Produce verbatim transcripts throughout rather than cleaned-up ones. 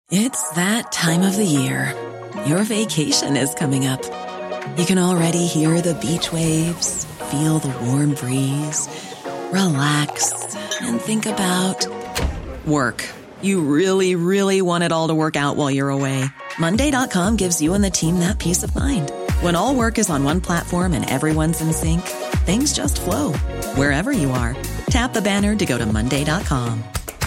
It's that time of the year. Your vacation is coming up. You can already hear the beach waves, feel the warm breeze, relax, and think about work. You really, really want it all to work out while you're away. Monday dot com gives you and the team that peace of mind. When all work is on one platform and everyone's in sync, things just flow. Wherever you are, tap the banner to go to Monday dot com.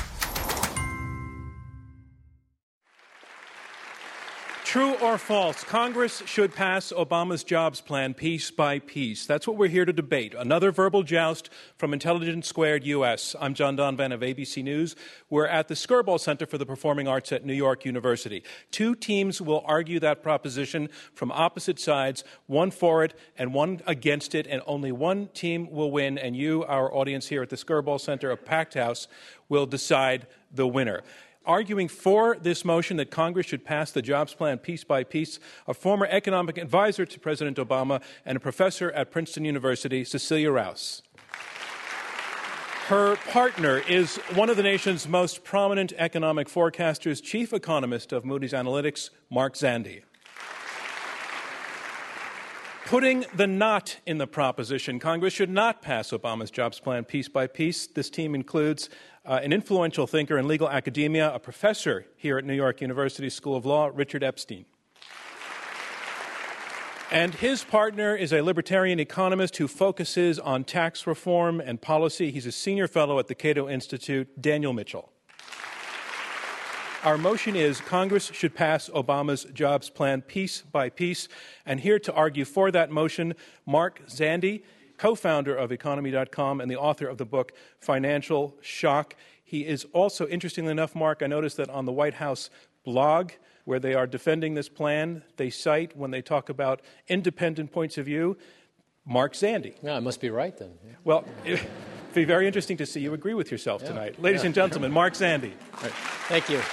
True or false, Congress should pass Obama's jobs plan piece by piece. That's what we're here to debate. Another verbal joust from Intelligence Squared U S. I'm John Donvan of A B C News. We're at the Skirball Center for the Performing Arts at New York University. Two teams will argue that proposition from opposite sides, one for it and one against it, and only one team will win, and you, our audience here at the Skirball Center, a packed house, will decide the winner. Arguing for this motion that Congress should pass the jobs plan piece by piece, a former economic advisor to President Obama and a professor at Princeton University, Cecilia Rouse. Her partner is one of the nation's most prominent economic forecasters, chief economist of Moody's Analytics, Mark Zandi. Putting the knot in the proposition, Congress should not pass Obama's jobs plan piece by piece. This team includes uh, an influential thinker in legal academia, a professor here at New York University School of Law, Richard Epstein. And his partner is a libertarian economist who focuses on tax reform and policy. He's a senior fellow at the Cato Institute, Daniel Mitchell. Our motion is Congress should pass Obama's jobs plan piece by piece. And here to argue for that motion, Mark Zandi, co-founder of economy dot com and the author of the book Financial Shock. He is also, interestingly enough, Mark, I noticed that on the White House blog, where they are defending this plan, they cite, when they talk about independent points of view, Mark Zandi. Yeah, I must be right then. Yeah. Well, it'd be very interesting to see you agree with yourself yeah. tonight. Ladies yeah. and gentlemen, Mark Zandi. Right. Thank you.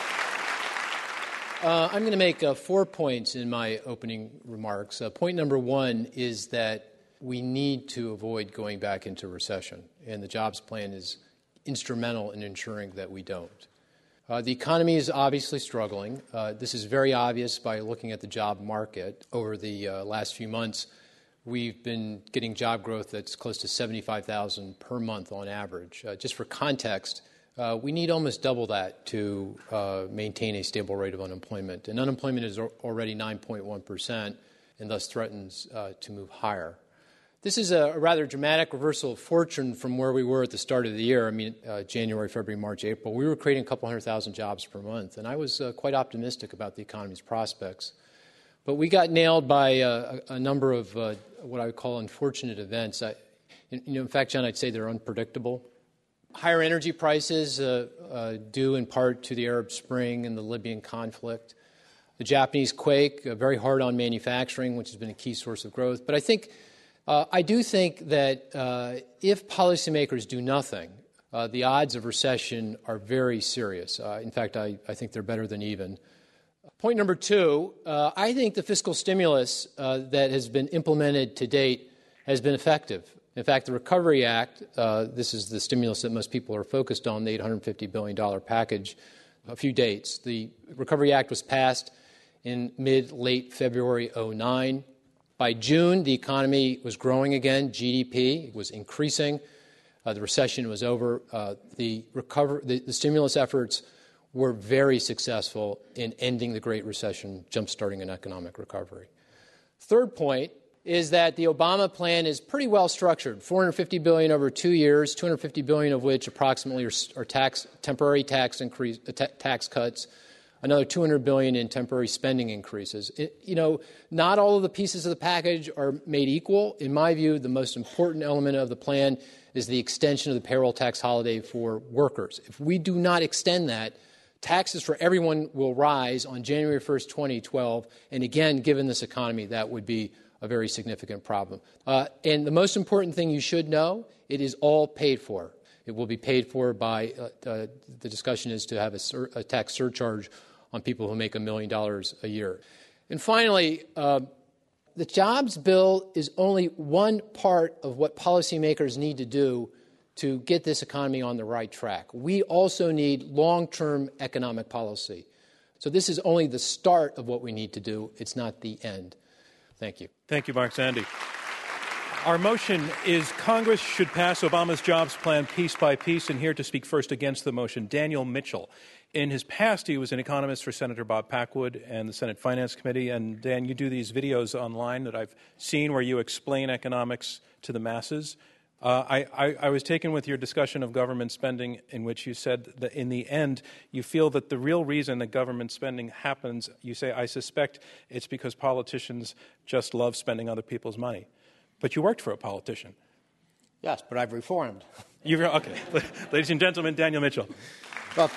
Uh, I'm going to make uh, four points in my opening remarks. Uh, point number one is that we need to avoid going back into recession, and the jobs plan is instrumental in ensuring that we don't. Uh, the economy is obviously struggling. Uh, this is very obvious by looking at the job market. Over the uh, last few months, we've been getting job growth that's close to seventy-five thousand per month on average. Uh, just for context, uh, we need almost double that to uh, maintain a stable rate of unemployment. And unemployment is already nine point one percent and thus threatens uh, to move higher. This is a rather dramatic reversal of fortune from where we were at the start of the year. I mean, uh, January, February, March, April. We were creating a couple hundred thousand jobs per month, and I was uh, quite optimistic about the economy's prospects. But we got nailed by uh, a, a number of uh, what I would call unfortunate events. I, you know, in fact, John, I'd say they're unpredictable. Higher energy prices uh, uh, due in part to the Arab Spring and the Libyan conflict. The Japanese quake, uh, very hard on manufacturing, which has been a key source of growth. But I think Uh, I do think that uh, if policymakers do nothing, uh, the odds of recession are very serious. Uh, in fact, I, I think they're better than even. Point number two, uh, I think the fiscal stimulus uh, that has been implemented to date has been effective. In fact, the Recovery Act, uh, this is the stimulus that most people are focused on, the eight hundred fifty billion dollars package, a few dates. The Recovery Act was passed in mid-late February oh nine. By June, the economy was growing again. G D P was increasing. Uh, the recession was over. Uh, the, recover- the, the stimulus efforts were very successful in ending the Great Recession, jumpstarting an economic recovery. Third point is that the Obama plan is pretty well structured. four hundred fifty billion dollars over two years, two hundred fifty billion dollars of which approximately are, are tax, temporary tax increase, uh, ta- tax cuts. Another two hundred billion dollars in temporary spending increases. It, you know, not all of the pieces of the package are made equal. In my view, the most important element of the plan is the extension of the payroll tax holiday for workers. If we do not extend that, taxes for everyone will rise on January first, twenty twelve. And again, given this economy, that would be a very significant problem. Uh, and the most important thing you should know, it is all paid for. It will be paid for by, uh, uh, the discussion is to have a, sur- a tax surcharge on people who make a million dollars a year. And finally, uh, the jobs bill is only one part of what policymakers need to do to get this economy on the right track. We also need long-term economic policy. So this is only the start of what we need to do. It's not the end. Thank you. Thank you, Mark Zandi. Our motion is Congress should pass Obama's jobs plan piece by piece. And here to speak first against the motion, Daniel Mitchell. In his past, he was an economist for Senator Bob Packwood and the Senate Finance Committee. And, Dan, you do these videos online that I've seen where you explain economics to the masses. Uh, I, I, I was taken with your discussion of government spending in which you said that in the end, you feel that the real reason that government spending happens, you say, I suspect it's because politicians just love spending other people's money. But you worked for a politician. Yes, but I've reformed. You're, okay. Ladies and gentlemen, Daniel Mitchell. Well,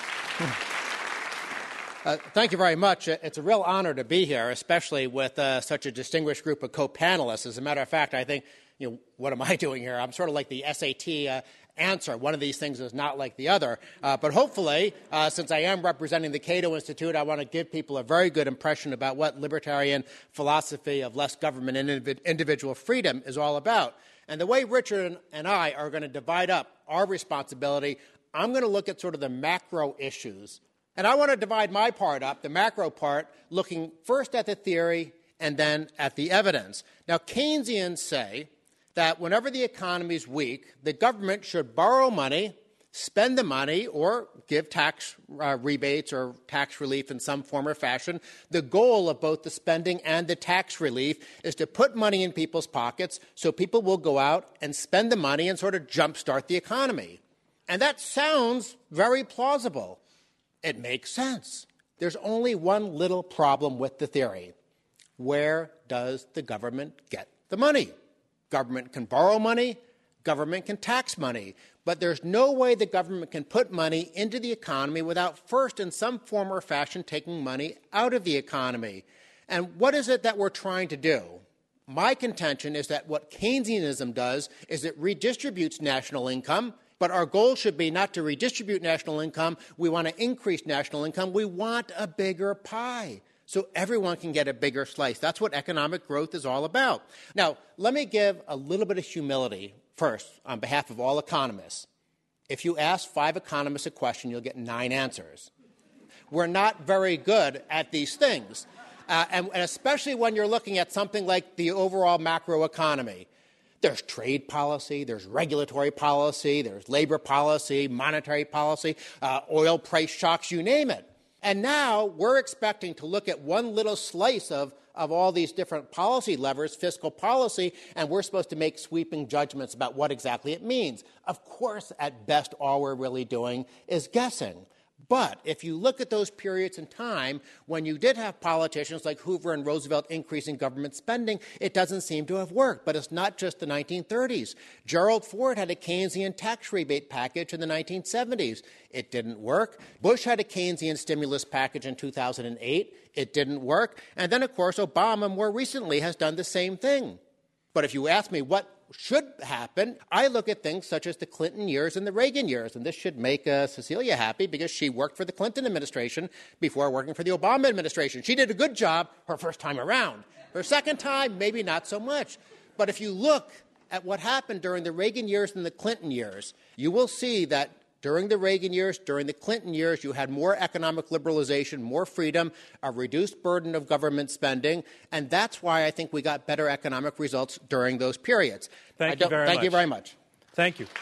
uh, thank you very much. It's a real honor to be here, especially with uh, such a distinguished group of co-panelists. As a matter of fact, I think, you know, what am I doing here? I'm sort of like the S A T uh, answer. One of these things is not like the other. Uh, but hopefully, uh, since I am representing the Cato Institute, I want to give people a very good impression about what libertarian philosophy of less government and individual freedom is all about. And the way Richard and I are going to divide up our responsibility, I'm going to look at sort of the macro issues. And I want to divide my part up, the macro part, looking first at the theory and then at the evidence. Now, Keynesians say that whenever the economy is weak, the government should borrow money, spend the money, or give tax uh, rebates or tax relief in some form or fashion. The goal of both the spending and the tax relief is to put money in people's pockets so people will go out and spend the money and sort of jumpstart the economy. And that sounds very plausible. It makes sense. There's only one little problem with the theory. Where does the government get the money? Government can borrow money, government can tax money, but there's no way the government can put money into the economy without first, in some form or fashion, taking money out of the economy. And what is it that we're trying to do? My contention is that what Keynesianism does is it redistributes national income, but our goal should be not to redistribute national income. We want to increase national income. We want a bigger pie, so everyone can get a bigger slice. That's what economic growth is all about. Now, let me give a little bit of humility first on behalf of all economists. If you ask five economists a question, you'll get nine answers. We're not very good at these things, uh, and, and especially when you're looking at something like the overall macroeconomy. There's trade policy, there's regulatory policy, there's labor policy, monetary policy, uh, oil price shocks, you name it. And now we're expecting to look at one little slice of, of all these different policy levers, fiscal policy, and we're supposed to make sweeping judgments about what exactly it means. Of course, at best, all we're really doing is guessing. But if you look at those periods in time when you did have politicians like Hoover and Roosevelt increasing government spending, it doesn't seem to have worked. But it's not just the nineteen thirties. Gerald Ford had a Keynesian tax rebate package in the nineteen seventies. It didn't work. Bush had a Keynesian stimulus package in two thousand eight. It didn't work. And then, of course, Obama more recently has done the same thing. But if you ask me what should happen, I look at things such as the Clinton years and the Reagan years. And this should make uh, Cecilia happy because she worked for the Clinton administration before working for the Obama administration. She did a good job her first time around. Her second time, maybe not so much. But if you look at what happened during the Reagan years and the Clinton years, you will see that during the Reagan years, during the Clinton years, you had more economic liberalization, more freedom, a reduced burden of government spending, and that's why I think we got better economic results during those periods. Thank you very thank much. you very much. Thank you.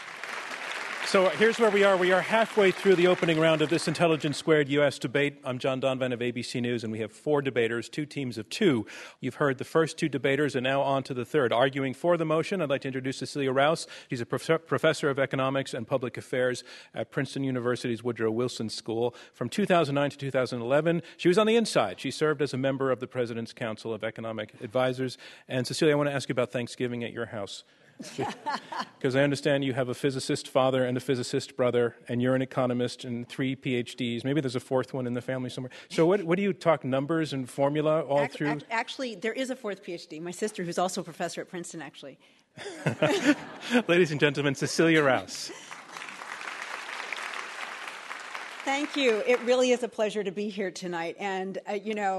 So here's where we are. We are halfway through the opening round of this Intelligence Squared U S debate. I'm John Donvan of A B C News, and we have four debaters, two teams of two. You've heard the first two debaters, and now on to the third. Arguing for the motion, I'd like to introduce Cecilia Rouse. She's a prof- professor of economics and public affairs at Princeton University's Woodrow Wilson School. From two thousand nine to two thousand eleven, she was on the inside. She served as a member of the President's Council of Economic Advisors. And Cecilia, I want to ask you about Thanksgiving at your house. Because I understand you have a physicist father and a physicist brother, and you're an economist and three P H Ds. Maybe there's a fourth one in the family somewhere. So what, what do you talk numbers and formula all act, through? Act, actually, there is a fourth P H D. My sister, who's also a professor at Princeton, actually. Ladies and gentlemen, Cecilia Rouse. Thank you. It really is a pleasure to be here tonight. And, uh, you know,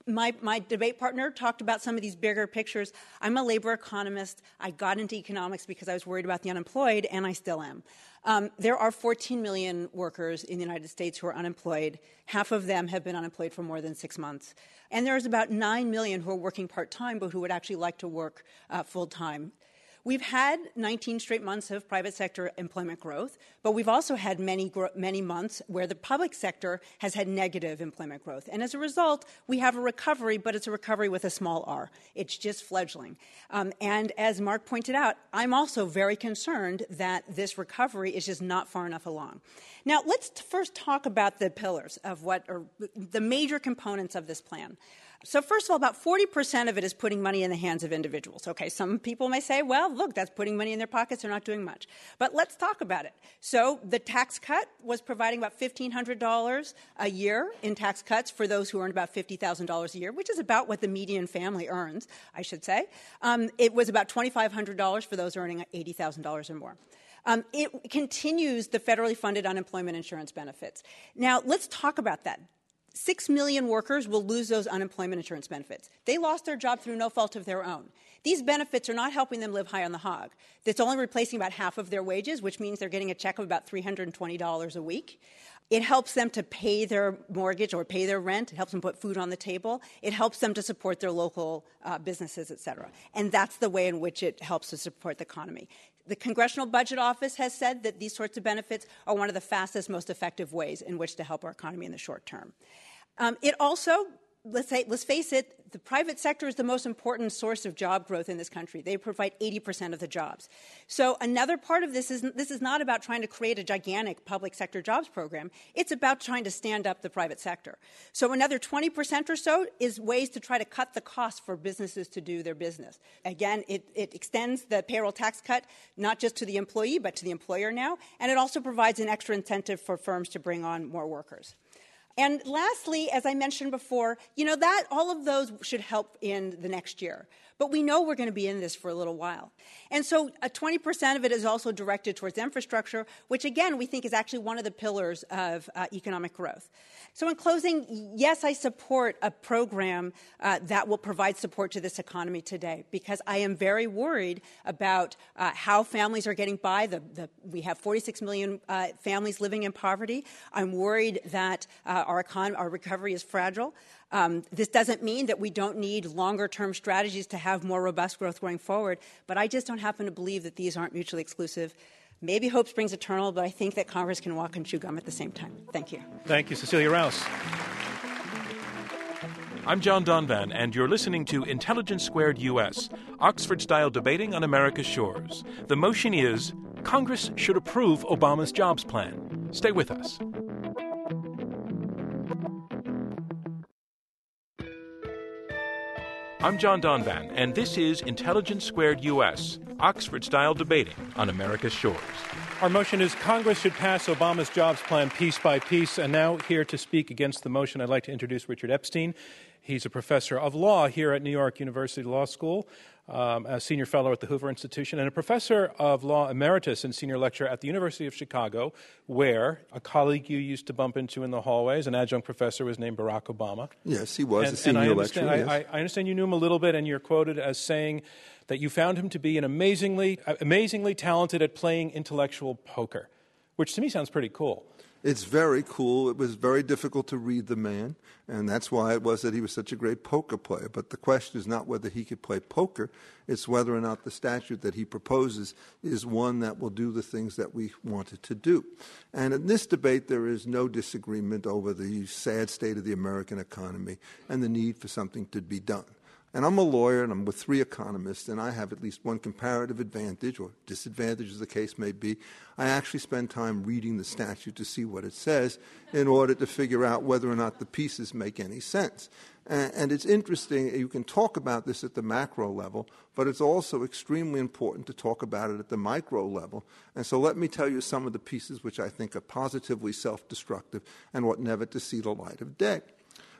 My, my debate partner talked about some of these bigger pictures. I'm a labor economist. I got into economics because I was worried about the unemployed, and I still am. Um, there are fourteen million workers in the United States who are unemployed. Half of them have been unemployed for more than six months. And there's about nine million who are working part-time but who would actually like to work uh, full-time. We've had nineteen straight months of private sector employment growth, but we've also had many, gro- many months where the public sector has had negative employment growth. And as a result, we have a recovery, but it's a recovery with a small r. It's just fledgling. Um, and as Mark pointed out, I'm also very concerned that this recovery is just not far enough along. Now, let's t- first talk about the pillars of what are the major components of this plan. So first of all, about forty percent of it is putting money in the hands of individuals. Okay, some people may say, well, look, that's putting money in their pockets. They're not doing much. But let's talk about it. So the tax cut was providing about fifteen hundred dollars a year in tax cuts for those who earn about fifty thousand dollars a year, which is about what the median family earns, I should say. Um, it was about twenty-five hundred dollars for those earning eighty thousand dollars or more. Um, it continues the federally funded unemployment insurance benefits. Now, let's talk about that. Six million workers will lose those unemployment insurance benefits. They lost their job through no fault of their own. These benefits are not helping them live high on the hog. It's only replacing about half of their wages, which means they're getting a check of about three hundred twenty dollars a week. It helps them to pay their mortgage or pay their rent. It helps them put food on the table. It helps them to support their local uh, businesses, et cetera. And that's the way in which it helps to support the economy. The Congressional Budget Office has said that these sorts of benefits are one of the fastest, most effective ways in which to help our economy in the short term. Um, it also, let's say, let's face it, the private sector is the most important source of job growth in this country. They provide eighty percent of the jobs. So another part of this is this is not about trying to create a gigantic public sector jobs program. It's about trying to stand up the private sector. So another twenty percent or so is ways to try to cut the cost for businesses to do their business. Again, it, it extends the payroll tax cut not just to the employee but to the employer now, and it also provides an extra incentive for firms to bring on more workers. And lastly, as I mentioned before, you know, that all of those should help in the next year. But we know we're going to be in this for a little while. And so uh, twenty percent of it is also directed towards infrastructure, which, again, we think is actually one of the pillars of uh, economic growth. So in closing, yes, I support a program uh, that will provide support to this economy today, because I am very worried about uh, how families are getting by. The, the, we have forty-six million uh, families living in poverty. I'm worried that uh, our, econ- our recovery is fragile. Um, this doesn't mean that we don't need longer-term strategies to have more robust growth going forward, but I just don't happen to believe that these aren't mutually exclusive. Maybe hope springs eternal, but I think that Congress can walk and chew gum at the same time. Thank you. Thank you, Cecilia Rouse. I'm John Donvan, and you're listening to Intelligence Squared U S, Oxford-style debating on America's shores. The motion is, Congress should approve Obama's jobs plan. Stay with us. I'm John Donvan, and this is Intelligence Squared U S, Oxford-style debating on America's shores. Our motion is Congress should pass Obama's jobs plan piece by piece. And now here to speak against the motion, I'd like to introduce Richard Epstein. He's a professor of law here at New York University Law School, um, a senior fellow at the Hoover Institution, and a professor of law emeritus and senior lecturer at the University of Chicago, where a colleague you used to bump into in the hallways, an adjunct professor, was named Barack Obama. Yes, he was and, a senior and I lecturer. I, yes. I, I understand you knew him a little bit, and you're quoted as saying that you found him to be an amazingly, amazingly talented at playing intellectual poker, which to me sounds pretty cool. It's very cool. It was very difficult to read the man, and that's why it was that he was such a great poker player. But the question is not whether he could play poker. It's whether or not the statute that he proposes is one that will do the things that we want it to do. And in this debate, there is no disagreement over the sad state of the American economy and the need for something to be done. And I'm a lawyer, and I'm with three economists, and I have at least one comparative advantage, or disadvantage as the case may be. I actually spend time reading the statute to see what it says in order to figure out whether or not the pieces make any sense. And, and it's interesting, you can talk about this at the macro level, but it's also extremely important to talk about it at the micro level. And so let me tell you some of the pieces which I think are positively self-destructive and ought never to see the light of day.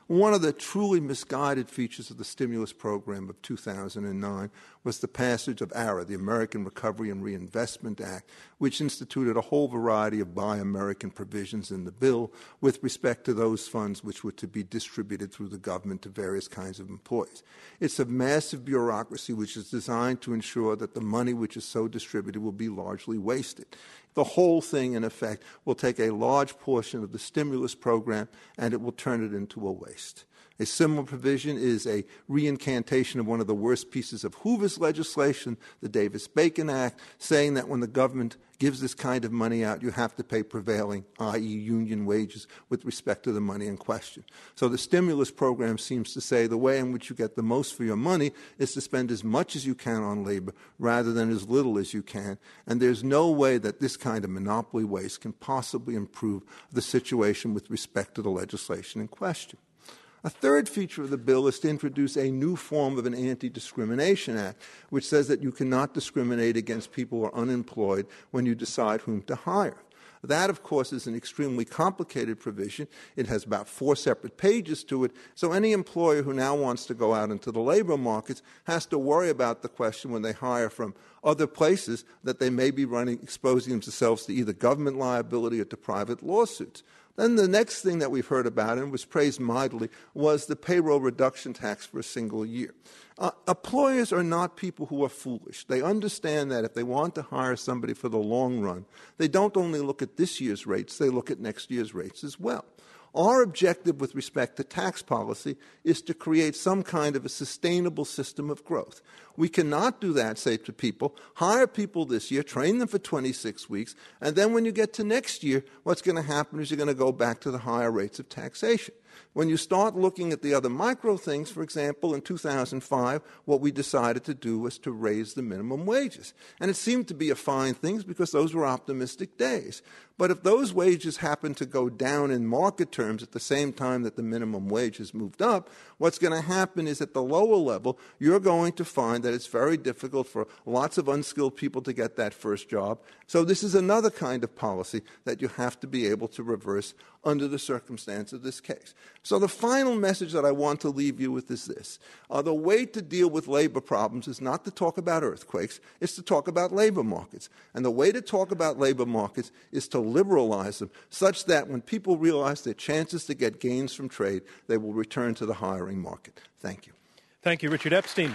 One of the truly misguided features of the stimulus program of two thousand nine was the passage of ARRA, the American Recovery and Reinvestment Act, which instituted a whole variety of Buy American provisions in the bill with respect to those funds which were to be distributed through the government to various kinds of employees. It's a massive bureaucracy which is designed to ensure that the money which is so distributed will be largely wasted. The whole thing, in effect, will take a large portion of the stimulus program and it will turn it into a waste. A similar provision is a reincantation of one of the worst pieces of Hoover's legislation, the Davis-Bacon Act, saying that when the government gives this kind of money out, you have to pay prevailing, that is union wages, with respect to the money in question. So the stimulus program seems to say the way in which you get the most for your money is to spend as much as you can on labor rather than as little as you can. And there's no way that this kind of monopoly waste can possibly improve the situation with respect to the legislation in question. A third feature of the bill is to introduce a new form of an Anti-Discrimination Act, which says that you cannot discriminate against people who are unemployed when you decide whom to hire. That, of course, is an extremely complicated provision. It has about four separate pages to it, so any employer who now wants to go out into the labor markets has to worry about the question when they hire from other places that they may be running, exposing themselves to either government liability or to private lawsuits. Then the next thing that we've heard about, and was praised mightily, was the payroll reduction tax for a single year. Uh, employers are not people who are foolish. They understand that if they want to hire somebody for the long run, they don't only look at this year's rates, they look at next year's rates as well. Our objective with respect to tax policy is to create some kind of a sustainable system of growth. We cannot do that, say to people, hire people this year, train them for twenty-six weeks, and then when you get to next year, what's going to happen is you're going to go back to the higher rates of taxation. When you start looking at the other micro things, for example, in two thousand five, what we decided to do was to raise the minimum wages. And it seemed to be a fine thing because those were optimistic days. But if those wages happen to go down in market terms at the same time that the minimum wage has moved up, what's going to happen is at the lower level, you're going to find that it's very difficult for lots of unskilled people to get that first job. So this is another kind of policy that you have to be able to reverse under the circumstance of this case. So the final message that I want to leave you with is this. Uh, the way to deal with labor problems is not to talk about earthquakes, it's to talk about labor markets. And the way to talk about labor markets is to liberalize them such that when people realize their chances to get gains from trade, they will return to the hiring market. Thank you. Thank you, Richard Epstein.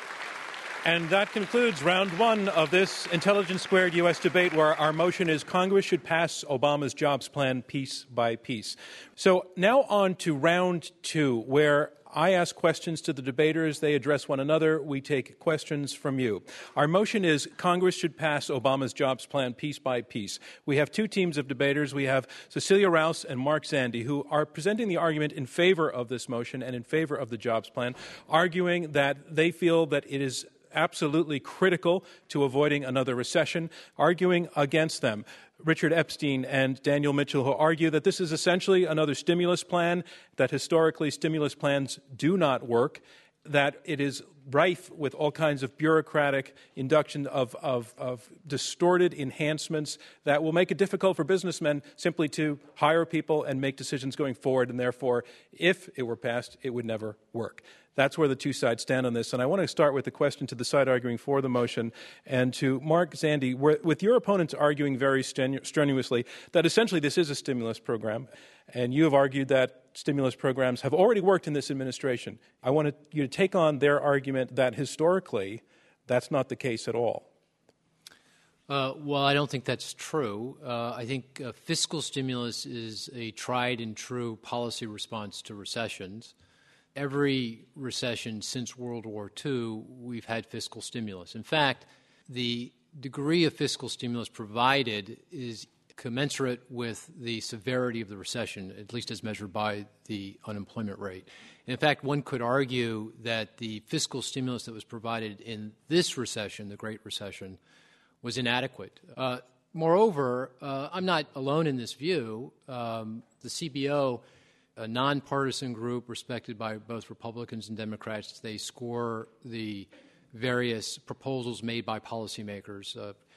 And that concludes round one of this Intelligence Squared U S debate, where our motion is Congress should pass Obama's jobs plan piece by piece. So now on to round two, where I ask questions to the debaters, they address one another, we take questions from you. Our motion is Congress should pass Obama's jobs plan piece by piece. We have two teams of debaters. We have Cecilia Rouse and Mark Zandi, who are presenting the argument in favor of this motion and in favor of the jobs plan, arguing that they feel that it is absolutely critical to avoiding another recession, arguing against them. Richard Epstein and Daniel Mitchell, who argue that this is essentially another stimulus plan, that historically stimulus plans do not work, that it is rife with all kinds of bureaucratic induction of, of, of distorted enhancements that will make it difficult for businessmen simply to hire people and make decisions going forward, and therefore, if it were passed, it would never work. That's where the two sides stand on this. And I want to start with the question to the side arguing for the motion, and to Mark Zandi, with your opponents arguing very strenu- strenuously that essentially this is a stimulus program, and you have argued that stimulus programs have already worked in this administration. I want you to take on their argument that historically that's not the case at all. Uh, well, I don't think that's true. Uh, I think uh, fiscal stimulus is a tried and true policy response to recessions. Every recession since World War Two, we've had fiscal stimulus. In fact, the degree of fiscal stimulus provided is commensurate with the severity of the recession, at least as measured by the unemployment rate. In fact, one could argue that the fiscal stimulus that was provided in this recession, the Great Recession, was inadequate. Uh, moreover, uh, I'm not alone in this view. Um, the C B O, a nonpartisan group respected by both Republicans and Democrats, they score the various proposals made by policymakers. Uh,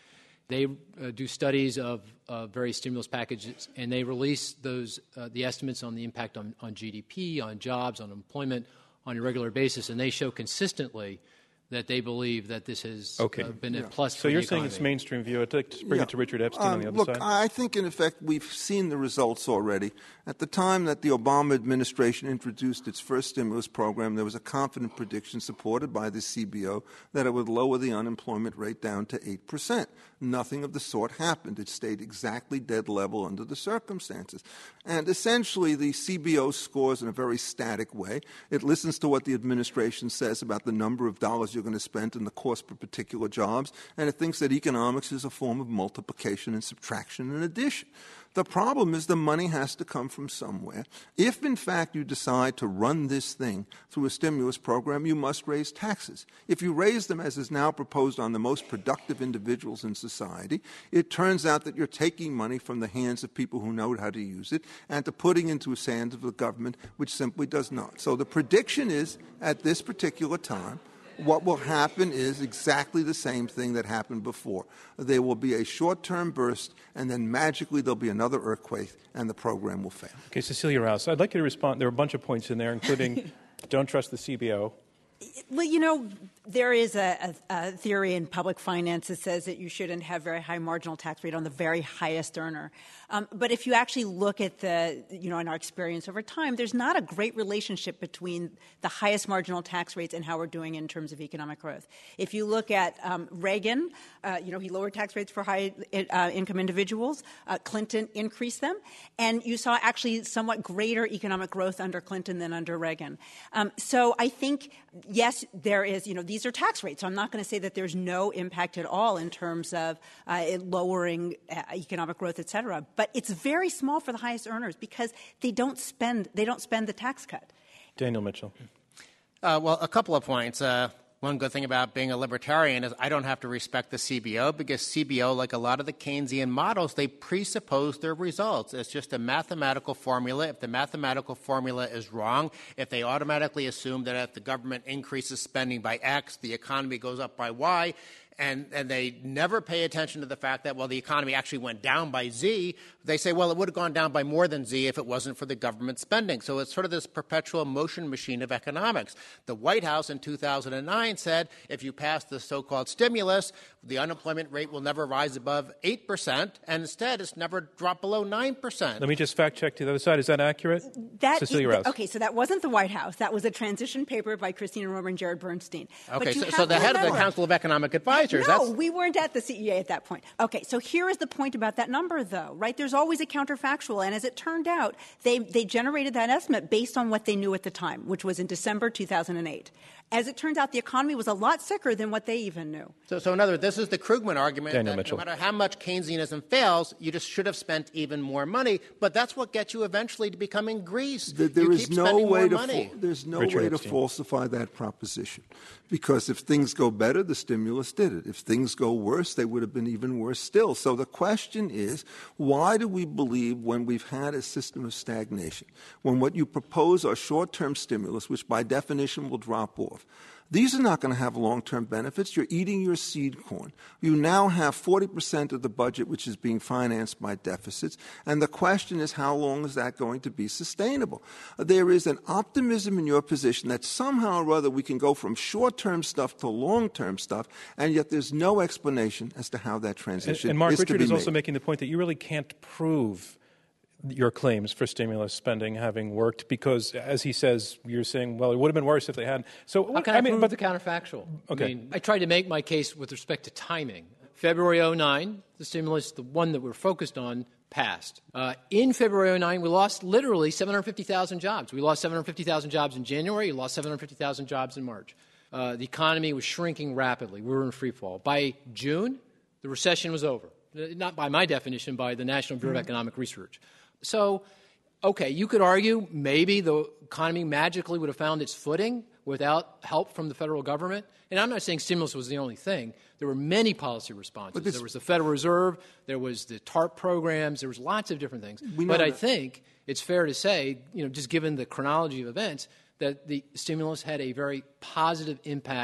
They uh, do studies of uh, various stimulus packages, and they release those uh, the estimates on the impact on, on G D P, on jobs, on employment on a regular basis, and they show consistently that they believe that this has okay. uh, been yeah. a plus so for the you're economy. saying it's mainstream view. I'd like to bring yeah. it to Richard Epstein um, on the other look, side. I think, in effect, we've seen the results already. At the time that the Obama administration introduced its first stimulus program, there was a confident prediction supported by the C B O that it would lower the unemployment rate down to eight percent. Nothing of the sort happened. It stayed exactly dead level under the circumstances. And essentially, the C B O scores in a very static way. It listens to what the administration says about the number of dollars you're going to spend and the cost per particular jobs, and it thinks that economics is a form of multiplication and subtraction and addition. The problem is the money has to come from somewhere. If, in fact, you decide to run this thing through a stimulus program, you must raise taxes. If you raise them, as is now proposed, on the most productive individuals in society, it turns out that you're taking money from the hands of people who know how to use it and to putting into the hands of the government, which simply does not. So the prediction is, at this particular time, what will happen is exactly the same thing that happened before. There will be a short-term burst, and then magically there'll be another earthquake, and the program will fail. Okay, Cecilia Rouse, I'd like you to respond. There are a bunch of points in there, including don't trust the C B O. Well, you know, there is a, a, a theory in public finance that says that you shouldn't have very high marginal tax rate on the very highest earner. Um, but if you actually look at the, you know, in our experience over time, there's not a great relationship between the highest marginal tax rates and how we're doing in terms of economic growth. If you look at um, Reagan, uh, you know, he lowered tax rates for high uh, income individuals. Uh, Clinton increased them. And you saw actually somewhat greater economic growth under Clinton than under Reagan. Um, so I think, yes, there is, you know, these are tax rates. So I'm not going to say that there's no impact at all in terms of uh, it lowering uh, economic growth, et cetera. But it's very small for the highest earners because they don't spend they don't spend the tax cut. Daniel Mitchell. Uh, well, a couple of points. Uh, one good thing about being a libertarian is I don't have to respect the C B O because C B O, like a lot of the Keynesian models, they presuppose their results. It's just a mathematical formula. If the mathematical formula is wrong, if they automatically assume that if the government increases spending by X, the economy goes up by Y, and, and they never pay attention to the fact that, well, the economy actually went down by Z. They say, well, it would have gone down by more than Z if it wasn't for the government spending. So it's sort of this perpetual motion machine of economics. The White House in two thousand nine said if you pass the so-called stimulus, the unemployment rate will never rise above eight percent, and instead it's never dropped below nine percent. Let me just fact-check to the other side. Is that accurate? That Cecilia is, Rouse. Okay, so that wasn't the White House. That was a transition paper by Christina Romer and Jared Bernstein. Okay, so, so the head of the Council of Economic Advisors. No, that's... we weren't at the C E A at that point. Okay, so here is the point about that number, though, right? There's always a counterfactual, and as it turned out, they, they generated that estimate based on what they knew at the time, which was in December two thousand eight. As it turns out, the economy was a lot sicker than what they even knew. So, so in other words, this is the Krugman argument Daniel that Mitchell. no matter how much Keynesianism fails, you just should have spent even more money. But that's what gets you eventually to becoming Greece. There, there you is keep no spending way more to money. fa- there's no Richard way to Epstein. falsify that proposition, because if things go better, the stimulus did it. If things go worse, they would have been even worse still. So the question is, why do we believe when we've had a system of stagnation, when what you propose are short-term stimulus, which by definition will drop off? These are not going to have long-term benefits. You're eating your seed corn. You now have forty percent of the budget which is being financed by deficits, and the question is, how long is that going to be sustainable? There is an optimism in your position that somehow or other we can go from short-term stuff to long-term stuff, and yet there's no explanation as to how that transition And, and Mark is to Richard be is also made. making the point that you really can't prove your claims for stimulus spending having worked because, as he says, you're saying, well, it would have been worse if they hadn't. So How can I, I mean, prove but the counterfactual? Okay. I mean, I tried to make my case with respect to timing. February oh nine, the stimulus, the one that we're focused on, passed. Uh, in February oh nine, we lost literally seven hundred fifty thousand jobs. We lost seven hundred fifty thousand jobs in January. We lost seven hundred fifty thousand jobs in March. Uh, the economy was shrinking rapidly. We were in free fall. By June, the recession was over. Not by my definition, by the National Bureau mm-hmm. of Economic Research. So, okay, you could argue maybe the economy magically would have found its footing without help from the federal government. And I'm not saying stimulus was the only thing. There were many policy responses. There was the Federal Reserve. There was the TARP programs. There was lots of different things. But I think it's fair to say, you know, just given the chronology of events, that the stimulus had a very positive impact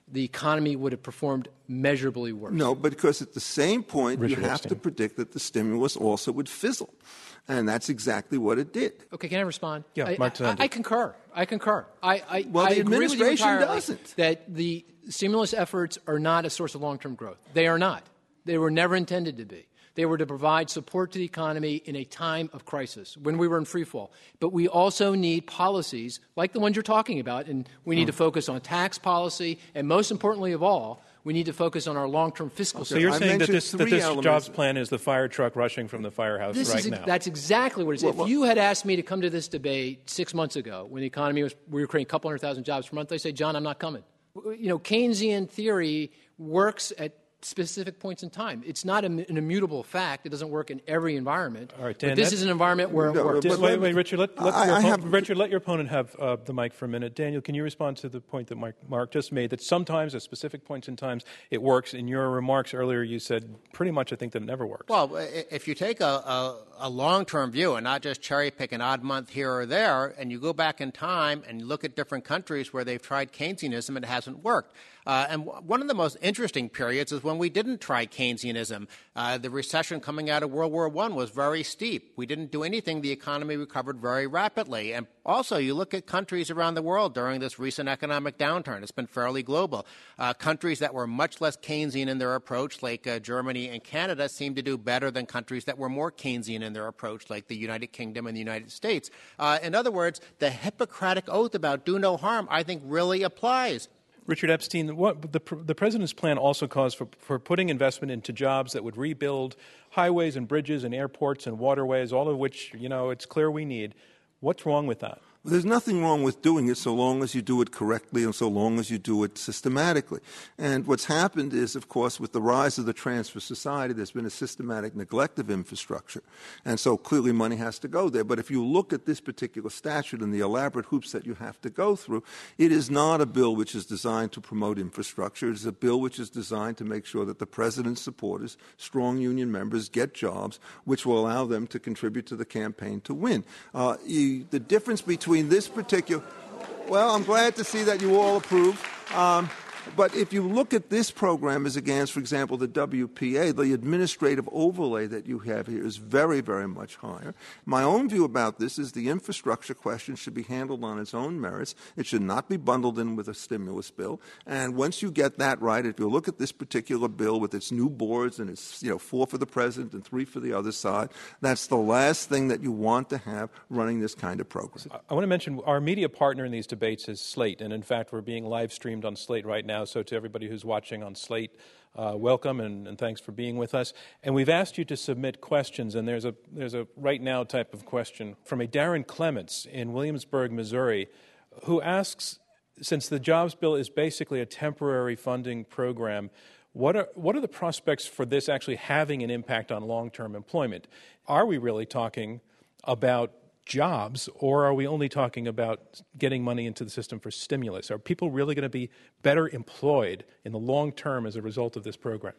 the economy would have performed measurably worse. No, but because at the same point, Richard you have Epstein. to predict that the stimulus also would fizzle. And that's exactly what it did. Okay, can I respond? Yeah, I, Mark I, I, I concur. I concur. I, I, Well, I the agree with you administration entirely doesn't. that the stimulus efforts are not a source of long-term growth. They are not. They were never intended to be. They were to provide support to the economy in a time of crisis when we were in free fall. But we also need policies like the ones you're talking about, and we need mm. to focus on tax policy, and most importantly of all, we need to focus on our long-term fiscal okay. So you're I saying that this, that this elements. jobs plan is the fire truck rushing from the firehouse this right is, now? That's exactly what it is. Well, if well, you had asked me to come to this debate six months ago when the economy was, we were creating a couple hundred thousand jobs per month, I'd say, John, I'm not coming. You know, Keynesian theory works at specific points in time. It's not an immutable fact. It doesn't work in every environment. All right, Dan, but this that, is an environment where no, it works. but wait, wait, Richard. Let, let, I, your I opponent, have, Richard, let your opponent have uh, the mic for a minute. Daniel, can you respond to the point that Mark, Mark just made, that sometimes at specific points in times it works? In your remarks earlier, you said pretty much I think that it never works. Well, if you take a, a, a long-term view and not just cherry-pick an odd month here or there, and you go back in time and look at different countries where they've tried Keynesianism, it hasn't worked. Uh, and w- one of the most interesting periods is when we didn't try Keynesianism. Uh, the recession coming out of World War One was very steep. We didn't do anything. The economy recovered very rapidly. And also, you look at countries around the world during this recent economic downturn. It's been fairly global. Uh, countries that were much less Keynesian in their approach, like uh, Germany and Canada, seem to do better than countries that were more Keynesian in their approach, like the United Kingdom and the United States. Uh, in other words, the Hippocratic oath about do no harm, I think, really applies. Richard Epstein, what, the, the president's plan also calls for, for putting investment into jobs that would rebuild highways and bridges and airports and waterways, all of which, you know, it's clear we need. What's wrong with that? There's nothing wrong with doing it so long as you do it correctly and so long as you do it systematically. And what's happened is, of course, with the rise of the transfer society, there's been a systematic neglect of infrastructure. And so clearly money has to go there. But if you look at this particular statute and the elaborate hoops that you have to go through, it is not a bill which is designed to promote infrastructure. It is a bill which is designed to make sure that the president's supporters, strong union members, get jobs which will allow them to contribute to the campaign to win. Uh, you, the difference between this particular, well, I'm glad to see that you all approve. Um, But if you look at this program as against, for example, the W P A, the administrative overlay that you have here is very, very much higher. My own view about this is the infrastructure question should be handled on its own merits. It should not be bundled in with a stimulus bill. And once you get that right, if you look at this particular bill with its new boards and it's, you know, four for the president and three for the other side, that's the last thing that you want to have running this kind of program. I want to mention our media partner in these debates is Slate. And in fact, we're being live streamed on Slate right now. So to everybody who's watching on Slate, uh, welcome and, and thanks for being with us. And we've asked you to submit questions, and there's a there's a right now type of question from a Darren Clements in Williamsburg, Missouri, who asks, since the jobs bill is basically a temporary funding program, what are what are the prospects for this actually having an impact on long-term employment? Are we really talking about jobs, or are we only talking about getting money into the system for stimulus? Are people really going to be better employed in the long term as a result of this program?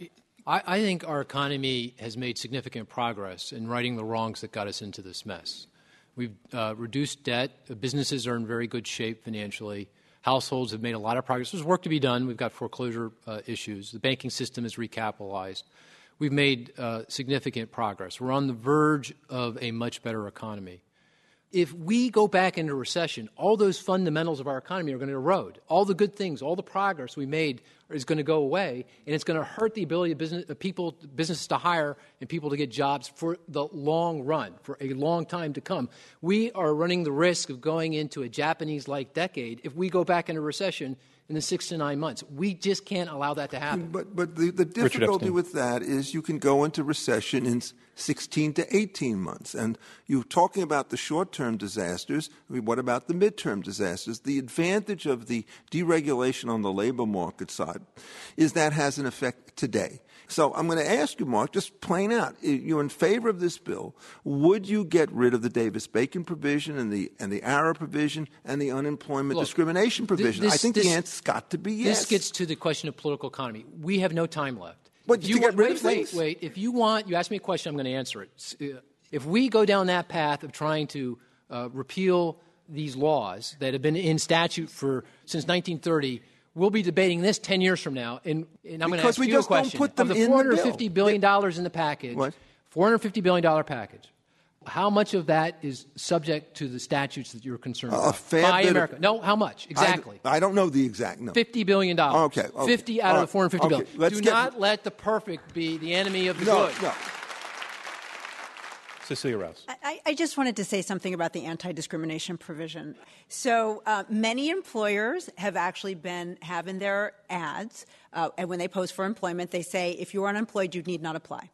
I, I think our economy has made significant progress in righting the wrongs that got us into this mess. We've uh, reduced debt. Businesses are in very good shape financially. Households have made a lot of progress. There's work to be done. We've got foreclosure uh, issues. The banking system is recapitalized. We've made uh, significant progress. We're on the verge of a much better economy. If we go back into recession, all those fundamentals of our economy are going to erode. All the good things, all the progress we made is going to go away, and it's going to hurt the ability of business, of people, businesses to hire and people to get jobs for the long run, for a long time to come. We are running the risk of going into a Japanese-like decade if we go back into recession in the six to nine months. We just can't allow that to happen. But, but the, the difficulty with that is you can go into recession in sixteen to eighteen months. And you're talking about the short-term disasters. I mean, what about the midterm disasters? The advantage of the deregulation on the labor market side is that has an effect today. So I'm going to ask you, Mark, just plain out, you're in favor of this bill. Would you get rid of the Davis-Bacon provision and the and the ARRA provision and the unemployment Look, discrimination provision? This, I think this, the answer's got to be yes. This gets to the question of political economy. We have no time left. But you to get wait, rid of wait, things? wait. If you want, you ask me a question, I'm going to answer it. If we go down that path of trying to uh, repeal these laws that have been in statute for since nineteen thirty, we'll be debating this ten years from now, and, and I'm going to ask we you just a question. don't put them of the in the four hundred fifty billion dollars in the package, What? four hundred fifty billion dollars package, how much of that is subject to the statutes that you're concerned Uh, a about? fair By bit of- America. No, how much? Exactly. I, I don't know the exact number. fifty billion dollars. Okay, okay. fifty out All of right. the four hundred fifty Okay, billion. let's Do get- not let the perfect be the enemy of the No, good. no. Cecilia Rouse. I, I just wanted to say something about the anti-discrimination provision. So uh, many employers have actually been having their ads, uh, and when they post for employment, they say, if you're unemployed, you need not apply.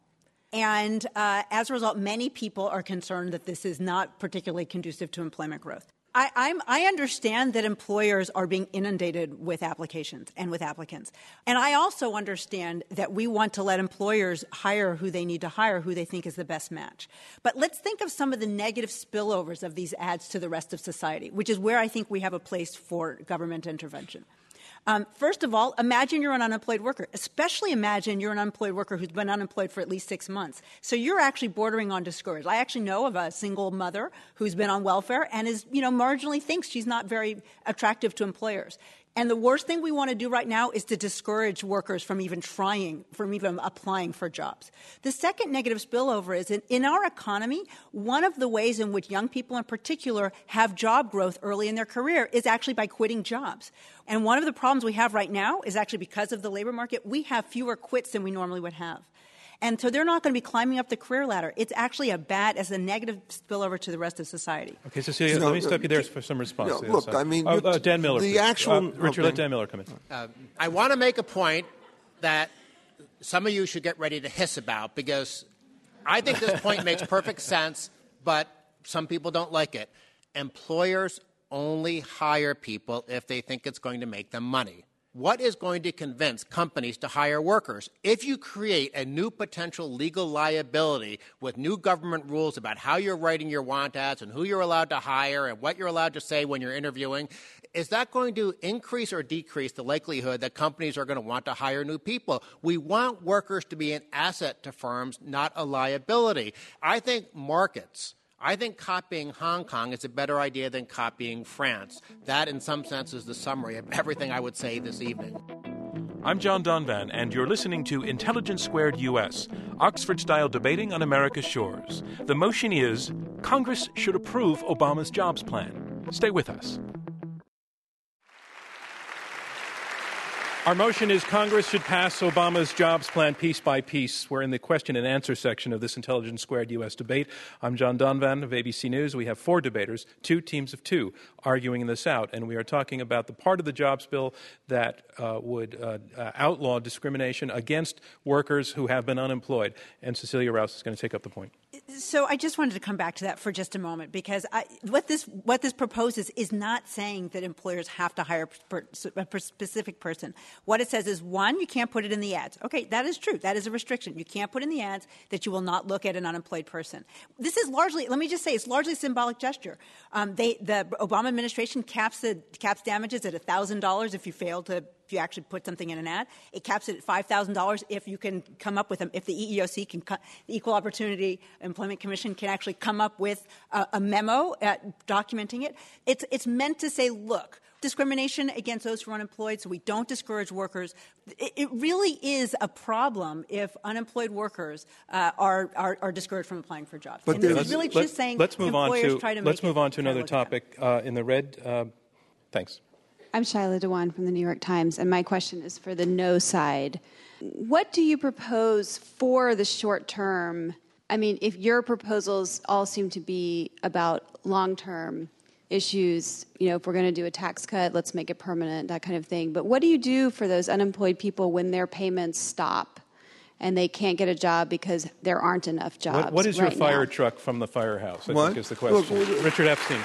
And uh, as a result, many people are concerned that this is not particularly conducive to employment growth. I, I'm, I understand that employers are being inundated with applications and with applicants. And I also understand that we want to let employers hire who they need to hire, who they think is the best match. But let's think of some of the negative spillovers of these ads to the rest of society, which is where I think we have a place for government intervention. Um, first of all, imagine you're an unemployed worker. Especially imagine you're an unemployed worker who's been unemployed for at least six months. So you're actually bordering on discouraged. I actually know of a single mother who's been on welfare and is, you know, marginally thinks she's not very attractive to employers. And the worst thing we want to do right now is to discourage workers from even trying, from even applying for jobs. The second negative spillover is in, in our economy, one of the ways in which young people in particular have job growth early in their career is actually by quitting jobs. And one of the problems we have right now is actually because of the labor market, we have fewer quits than we normally would have. And so they're not going to be climbing up the career ladder. It's actually a bad, as a negative spillover to the rest of society. Okay, Cecilia, No, let me no, stop you there for some response. no, to the look, other side. I mean, Uh, you- uh, Dan Miller, the please. actual- Uh, Richard, let okay. Dan Miller come in. Uh, I want to make a point that some of you should get ready to hiss about, because I think this point makes perfect sense, but some people don't like it. Employers only hire people if they think it's going to make them money. What is going to convince companies to hire workers? If you create a new potential legal liability with new government rules about how you're writing your want ads and who you're allowed to hire and what you're allowed to say when you're interviewing, is that going to increase or decrease the likelihood that companies are going to want to hire new people? We want workers to be an asset to firms, not a liability. I think markets, I think copying Hong Kong is a better idea than copying France. That, in some sense, is the summary of everything I would say this evening. I'm John Donvan, and you're listening to Intelligence Squared U S, Oxford-style debating on America's shores. The motion is Congress should approve Obama's jobs plan. Stay with us. Our motion is Congress should pass Obama's jobs plan piece by piece. We're in the question and answer section of this Intelligence Squared U S debate. I'm John Donvan of A B C News. We have four debaters, two teams of two, arguing this out. And we are talking about the part of the jobs bill that uh, would uh, uh, outlaw discrimination against workers who have been unemployed. And Cecilia Rouse is going to take up the point. So I just wanted to come back to that for just a moment, because I, what this what this proposes is not saying that employers have to hire per, a per specific person. What it says is, one, you can't put it in the ads. Okay, that is true. That is a restriction. You can't put in the ads that you will not look at an unemployed person. This is largely, let me just say, it's largely a symbolic gesture. Um, they, the Obama administration caps the caps damages at one thousand dollars if you fail to if you actually put something in an ad. It caps it at five thousand dollars if you can come up with them, if the E E O C can, the Equal Opportunity Employment Commission can actually come up with a, a memo at documenting it. It's, it's meant to say, look, discrimination against those who are unemployed, so we don't discourage workers. It, it really is a problem if unemployed workers uh, are, are are discouraged from applying for jobs. But and it's let's- really Let- just saying let's move on employers to, try to let's make move it on to try another look at it. topic uh, in the red. Uh, thanks. I'm Shyla Dewan from the New York Times, and my question is for the no side. What do you propose for the short term? I mean, if your proposals all seem to be about long-term issues, you know, if we're going to do a tax cut, let's make it permanent, that kind of thing. But what do you do for those unemployed people when their payments stop and they can't get a job because there aren't enough jobs? What, what is your right fire now? truck from the firehouse, I What? think is the question. Look, Richard Epstein.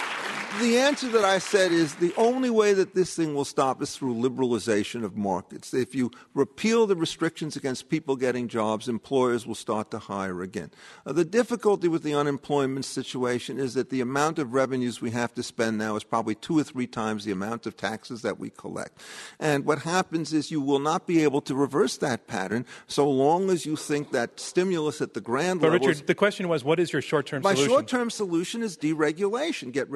The answer that I said is the only way that this thing will stop is through liberalization of markets. If you repeal the restrictions against people getting jobs, employers will start to hire again. Uh, the difficulty with the unemployment situation is that the amount of revenues we have to spend now is probably two or three times the amount of taxes that we collect. And what happens is you will not be able to reverse that pattern so long as you think that stimulus at the grand But level. Richard, the question was, what is your short-term My solution? short-term solution is deregulation. Get rid of mandates.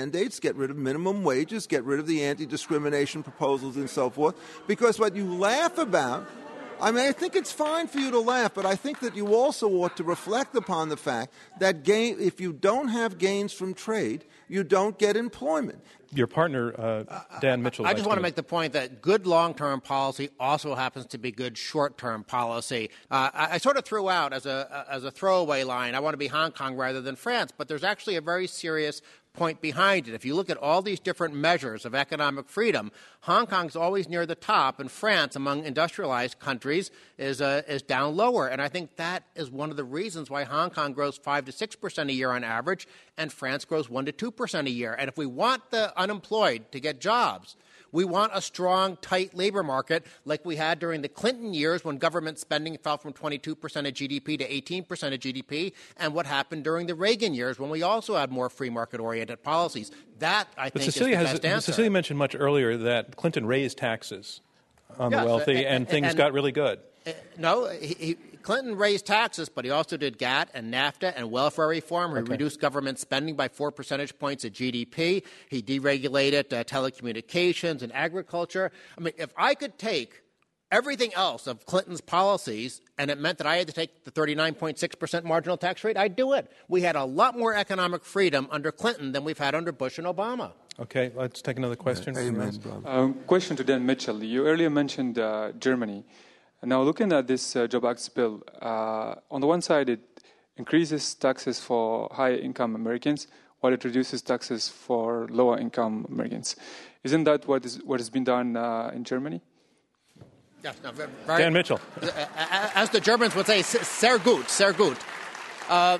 mandates, get rid of minimum wages, get rid of the anti-discrimination proposals and so forth. Because what you laugh about, I mean, I think it's fine for you to laugh, but I think that you also ought to reflect upon the fact that gain, if you don't have gains from trade, you don't get employment. Your partner, uh, Dan Mitchell. I just want to make the point that good long-term policy also happens to be good short-term policy. Uh, I, I sort of threw out as a as a throwaway line, I want to be Hong Kong rather than France, but there's actually a very serious point behind it. If you look at all these different measures of economic freedom, Hong Kong's always near the top, and France, among industrialized countries, is uh, is down lower. And I think that is one of the reasons why Hong Kong grows five to six percent a year on average, and France grows one to two percent a year. And if we want the unemployed to get jobs, we want a strong, tight labor market like we had during the Clinton years when government spending fell from twenty-two percent of G D P to eighteen percent of G D P, and what happened during the Reagan years when we also had more free market-oriented policies. That, I but think, Cecilia is the has, best answer. Cecilia mentioned much earlier that Clinton raised taxes on yes, the wealthy, and, and things and, got really good. Uh, no, he, he, Clinton raised taxes, but he also did GATT and NAFTA and welfare reform. He okay. reduced government spending by four percentage points of G D P. He deregulated uh, telecommunications and agriculture. I mean, if I could take everything else of Clinton's policies and it meant that I had to take the thirty-nine point six percent marginal tax rate, I'd do it. We had a lot more economic freedom under Clinton than we've had under Bush and Obama. Okay, let's take another question. Yeah, amen, brother. Um, question to Dan Mitchell. You earlier mentioned uh, Germany. Now, looking at this uh, Job Act bill, uh, on the one side, it increases taxes for high-income Americans, while it reduces taxes for lower-income Americans. Isn't that what is what has been done uh, in Germany? Yes, no, very, Dan Mitchell. As the Germans would say, sehr gut, sehr gut. Uh,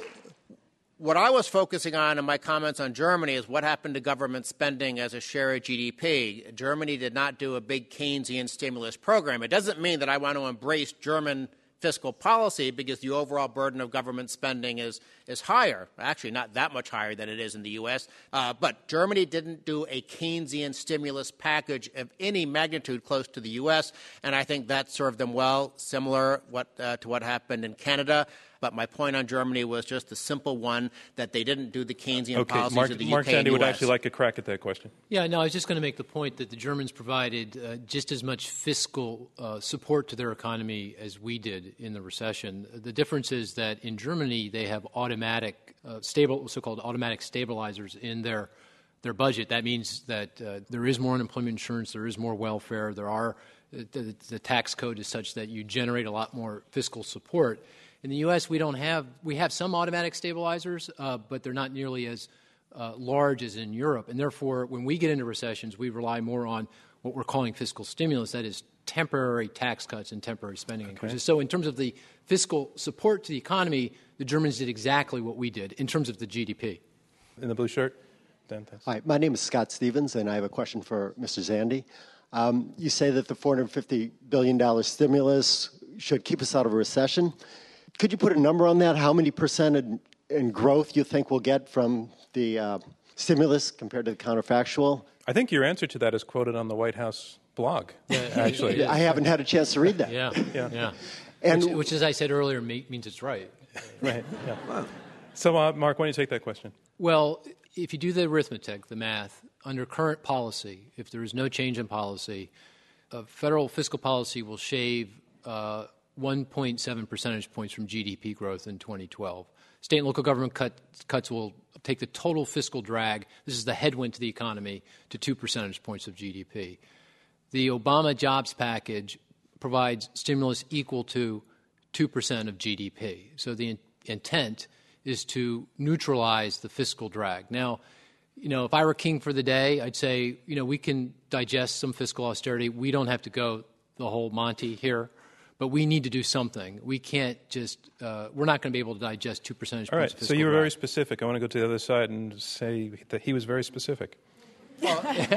what I was focusing on in my comments on Germany is what happened to government spending as a share of G D P. Germany did not do a big Keynesian stimulus program. It doesn't mean that I want to embrace German fiscal policy because the overall burden of government spending is is higher, actually not that much higher than it is in the U S. Uh, but Germany didn't do a Keynesian stimulus package of any magnitude close to the U S, and I think that served them well, similar what, uh, to what happened in Canada. But my point on Germany was just the simple one that they didn't do the Keynesian okay, policies Mark, of the Mark U K Zandi and would U S. actually like a crack at that question. Yeah, no, I was just going to make the point that the Germans provided uh, just as much fiscal uh, support to their economy as we did in the recession. The difference is that in Germany they have automatic, uh, stable, so-called automatic stabilizers in their their budget. That means that uh, there is more unemployment insurance, there is more welfare, there are the, the tax code is such that you generate a lot more fiscal support. In the U S, we don't have we have some automatic stabilizers, uh, but they're not nearly as uh, large as in Europe. And therefore, when we get into recessions, we rely more on what we're calling fiscal stimulus, that is temporary tax cuts and temporary spending okay. increases. So in terms of the fiscal support to the economy, the Germans did exactly what we did in terms of the G D P. In the blue shirt. Dan, thanks. Hi, my name is Scott Stevens, and I have a question for Mister Zandi. Um, you say that the four hundred fifty billion dollars stimulus should keep us out of a recession. Could you put a number on that? How many percent in, in growth you think we'll get from the uh, stimulus compared to the counterfactual? I think your answer to that is quoted on the White House blog, actually. I haven't had a chance to read that. Yeah, yeah. yeah. And which, which, as I said earlier, means it's right. Right, yeah. Wow. So, uh, Mark, why don't you take that question? Well, if you do the arithmetic, the math, under current policy, if there is no change in policy, uh, federal fiscal policy will shave uh, one point seven percentage points from G D P growth in twenty twelve. State and local government cut, cuts will take the total fiscal drag, this is the headwind to the economy, to two percentage points of G D P. The Obama jobs package provides stimulus equal to two percent of G D P. So the in- intent is to neutralize the fiscal drag. Now, you know, if I were king for the day, I'd say, you know, we can digest some fiscal austerity. We don't have to go the whole Monty here. But we need to do something. We can't just uh, – we're not going to be able to digest two percentage All points right, of so fiscal you were drag. very specific. I want to go to the other side and say that he was very specific. Well,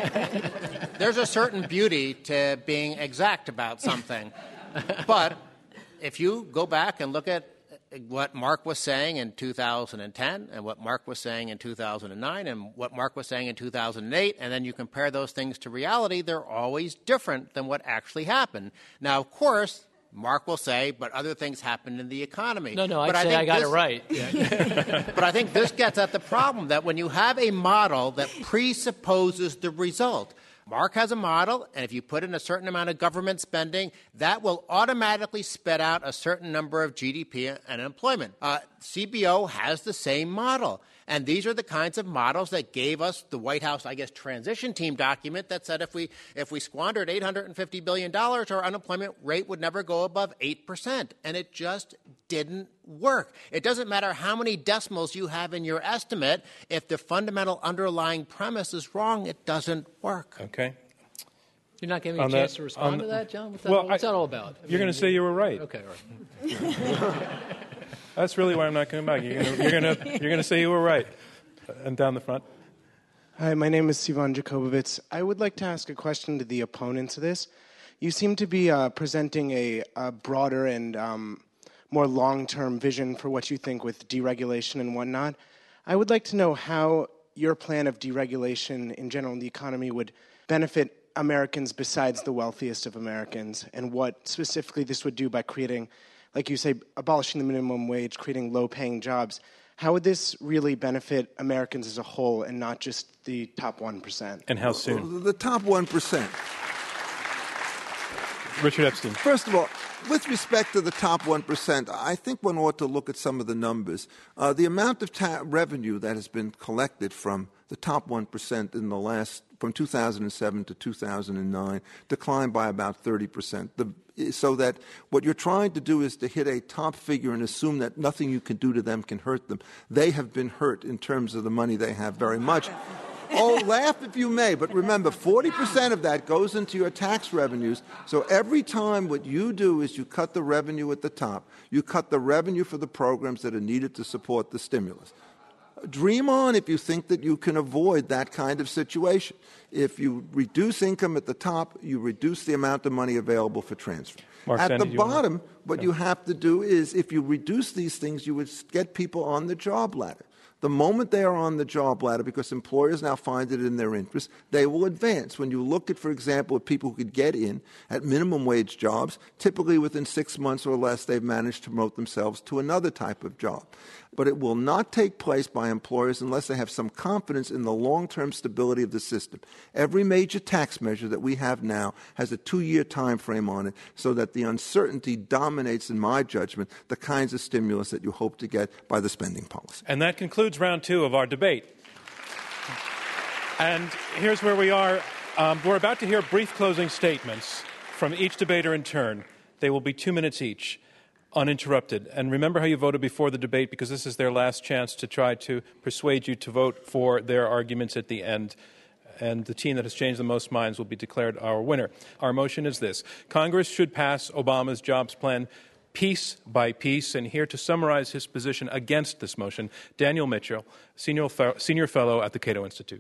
there's a certain beauty to being exact about something. But if you go back and look at what Mark was saying in two thousand ten and what Mark was saying in two thousand nine and what Mark was saying in two thousand eight, and then you compare those things to reality, they're always different than what actually happened. Now, of course, Mark will say, but other things happened in the economy. No, no, I'd but say I, I got this, it right. Yeah. But I think this gets at the problem that when you have a model that presupposes the result, Mark has a model, and if you put in a certain amount of government spending, that will automatically spit out a certain number of G D P and employment. Uh, C B O has the same model. And these are the kinds of models that gave us the White House, I guess, transition team document that said if we if we squandered eight hundred fifty billion dollars, our unemployment rate would never go above eight percent. And it just didn't work. It doesn't matter how many decimals you have in your estimate. If the fundamental underlying premise is wrong, it doesn't work. Okay. You're not giving me On a chance that- to respond on- to that, John? What's that, Well, what's I- that all about? I You're going to say you were right. Okay, all right. That's really why I'm not coming back. You're going you're gonna, you're gonna say you were right. And down the front. Hi, my name is Sivan Jacobovitz. I would like to ask a question to the opponents of this. You seem to be uh, presenting a, a broader and um, more long-term vision for what you think with deregulation and whatnot. I would like to know how your plan of deregulation in general in the economy would benefit Americans besides the wealthiest of Americans, and what specifically this would do by creating, like you say, abolishing the minimum wage, creating low-paying jobs. How would this really benefit Americans as a whole and not just the top one percent? And how soon? The top one percent. Richard Epstein. First of all, with respect to the top one percent, I think one ought to look at some of the numbers. Uh, the amount of ta- revenue that has been collected from the top one percent in the last, from two thousand seven to two thousand nine, declined by about thirty percent. The, so that what you're trying to do is to hit a top figure and assume that nothing you can do to them can hurt them. They have been hurt in terms of the money they have very much. Oh, laugh if you may, but remember, forty percent of that goes into your tax revenues. So every time what you do is you cut the revenue at the top, you cut the revenue for the programs that are needed to support the stimulus. Dream on if you think that you can avoid that kind of situation. If you reduce income at the top, you reduce the amount of money available for transfer. Mark At Sandy, the do you wanna- bottom, what Yeah. you have to do is, if you reduce these things, you would get people on the job ladder. The moment they are on the job ladder, because employers now find it in their interest, they will advance. When you look at, for example, at people who could get in at minimum wage jobs, typically within six months or less, they've managed to promote themselves to another type of job. But it will not take place by employers unless they have some confidence in the long-term stability of the system. Every major tax measure that we have now has a two-year time frame on it so that the uncertainty dominates, in my judgment, the kinds of stimulus that you hope to get by the spending policy. And that concludes round two of our debate. And here's where we are. Um, we're about to hear brief closing statements from each debater in turn. They will be two minutes each, uninterrupted. And remember how you voted before the debate, because this is their last chance to try to persuade you to vote for their arguments at the end. And the team that has changed the most minds will be declared our winner. Our motion is this: Congress should pass Obama's jobs plan piece by piece. And here to summarize his position against this motion, Daniel Mitchell, senior, senior fellow at the Cato Institute.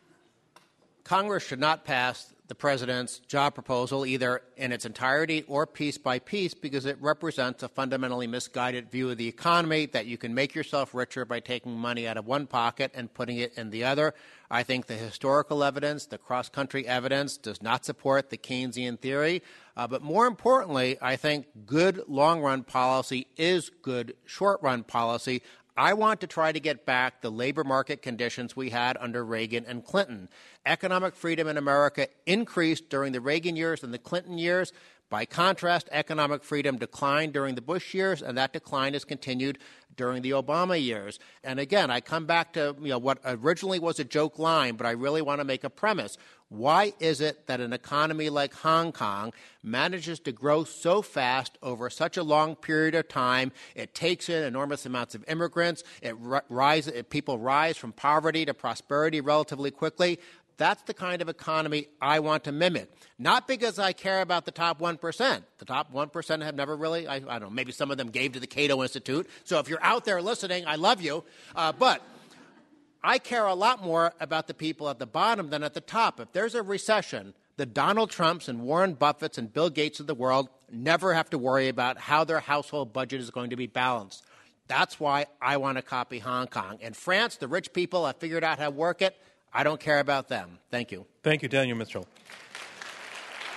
Congress should not pass the president's job proposal either in its entirety or piece by piece, because it represents a fundamentally misguided view of the economy that you can make yourself richer by taking money out of one pocket and putting it in the other. I think the historical evidence, the cross-country evidence, does not support the Keynesian theory. Uh, but more importantly, I think good long-run policy is good short-run policy. I want to try to get back the labor market conditions we had under Reagan and Clinton. Economic freedom in America increased during the Reagan years and the Clinton years. By contrast, economic freedom declined during the Bush years, and that decline has continued during the Obama years. And again, I come back to you know what originally was a joke line, but I really want to make a premise. Why is it that an economy like Hong Kong manages to grow so fast over such a long period of time? It takes in enormous amounts of immigrants. It rise, people rise from poverty to prosperity relatively quickly. That's the kind of economy I want to mimic. Not because I care about the top one percent. The top one percent have never really, I, I don't know, maybe some of them gave to the Cato Institute. So if you're out there listening, I love you. Uh, but I care a lot more about the people at the bottom than at the top. If there's a recession, the Donald Trumps and Warren Buffetts and Bill Gates of the world never have to worry about how their household budget is going to be balanced. That's why I want to copy Hong Kong. In France, the rich people have figured out how to work it. I don't care about them. Thank you. Thank you, Daniel Mitchell.